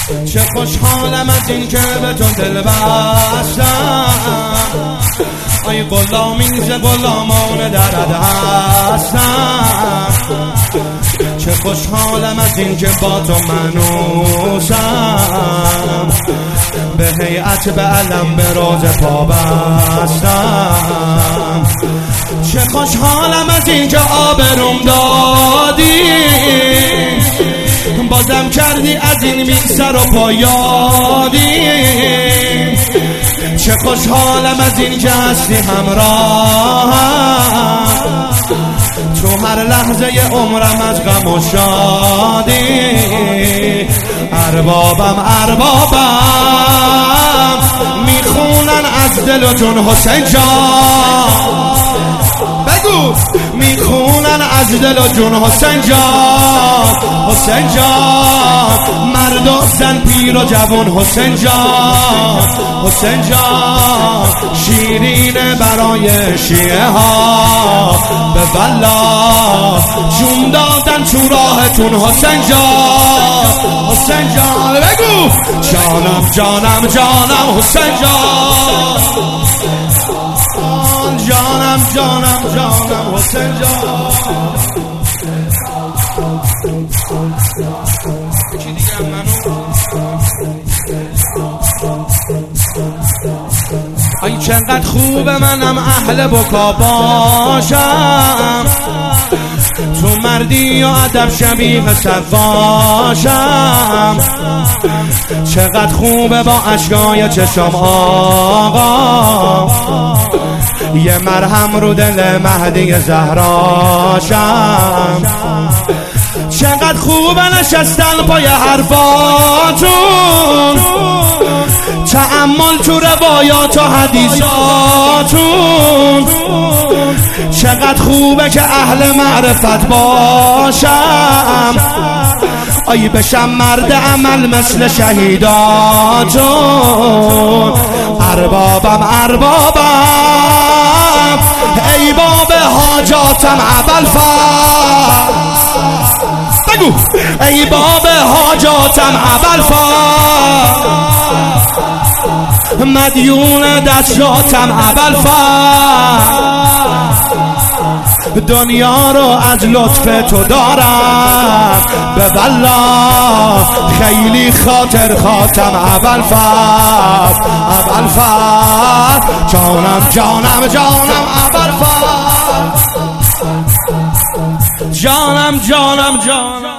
چه خوشحالم از این که به تو دل بستم، ای غلامی ز غلامان درد هستم. چه خوشحالم از این که با تو منوسم، به هیئت به علم به روز پا بستم. چه خوشحالم از این که آبروم دادی، بازم کردی از این بی سر و پا یادی. چه خوشحالم از این که هستی همراهم، تو هر لحظه عمرم از غم و شادی. اربابم میخونن از دل و جون حسین جان، بگو میخونن از دل و جون حسین جان. حسین جان مرد و زن پیر و جوان حسین جان. حسین جان شیرین برای شیعه ها، به والله جون دادن تو راهتون حسین جان. حسین جان بگو جانم جانم جانم حسین جان. جانم جانم جانم حسین جان. ای چقدر خوبه منم اهل بکا باشم، تو مردی و ادب شبیه سقاشم. چقدر خوبه با اشکای چشم آقا، یه مرهم رو دل مهدی زهراشم. چقدر خوبه نشستن پای حرفاتون، تأمل تو روایات و حدیثاتون. چقدر خوبه که اهل معرفت باشم، ای بشم مرد عمل مثل شهیداتون. اربابم ای باب حاجاتم ابوالفضل، بگو ای باب حاجاتم ابوالفضل، مدیون دستاتم ابوالفضل. دنیا رو از لطف تو دارم، به والله خیلی خاطر خاتم ابوالفضل. جانم جانم جانم ابوالفضل. جانم جانم جانم